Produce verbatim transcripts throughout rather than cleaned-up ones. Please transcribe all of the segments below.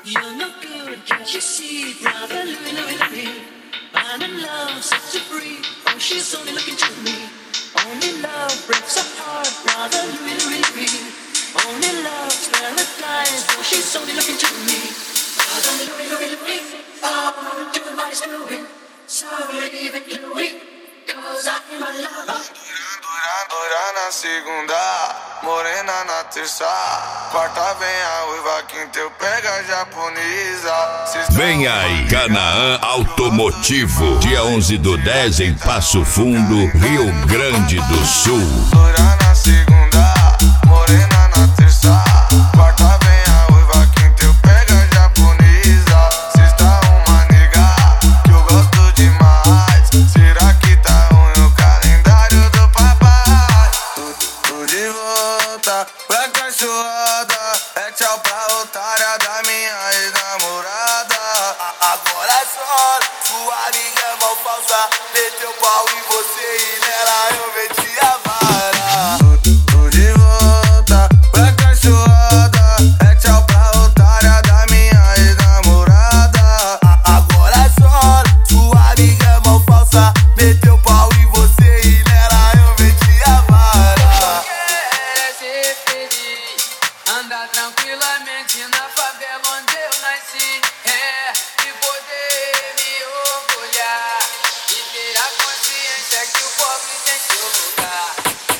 You're no good, can't you see, brother Louie, Louie, Louie? I'm in love, set to free. Oh, she's only looking to me. Only love breaks a heart, brother Louie, Louie, Louie. Only love's paradise. Oh, she's only looking to me. Brother Louie, Louie, Louie. Oh, do what he's doing. So leave it, Louie, 'cause I'm a lover. Dura, dura na segunda, morena na terça, quarta vem a uiva, quinta eu pego a japonesa. Vem aí, Canaã Automotivo, dia onze do dez em Passo Fundo, Rio Grande do Sul. Dura na segunda, morena na terça, quarta vem a uiva, quinta eu pego a japonesa. Sexta uma nega que eu gosto demais. Será que tá ruim o calendário do papai? Tô de volta pra cachorrada, é tchau pra otária da minha ex-namorada. Agora é só, sua amiga é mó falsa. Meteu pau em você e nela eu meti a vara. Tô de volta pra cachorrada, é tchau pra otária da minha ex-namorada. Agora é só, sua amiga é mó falsa. Meteu pau em você e nela eu meti a vara. Quer ser feliz, andar tranquilamente na favela onde eu nasci. É, e poder me orgulhar e ter a consciência que o pobre tem seu lugar.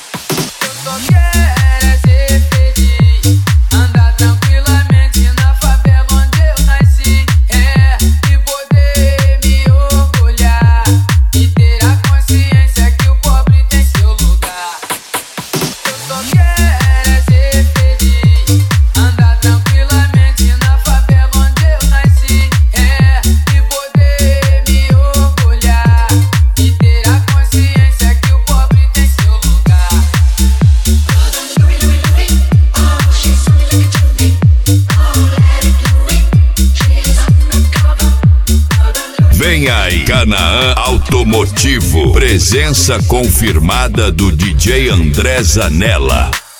Eu só quero é ser feliz, andar tranquilamente na favela onde eu nasci. É, e poder me orgulhar e ter a consciência que o pobre tem seu lugar. Eu só quero é ser feliz, andar tranquilamente na favela onde eu nasci. É, e poder me orgulhar e ter a consciência que o pobre tem seu lugar. Vem aí, Canaã Automotivo, presença confirmada do D J André Zanella.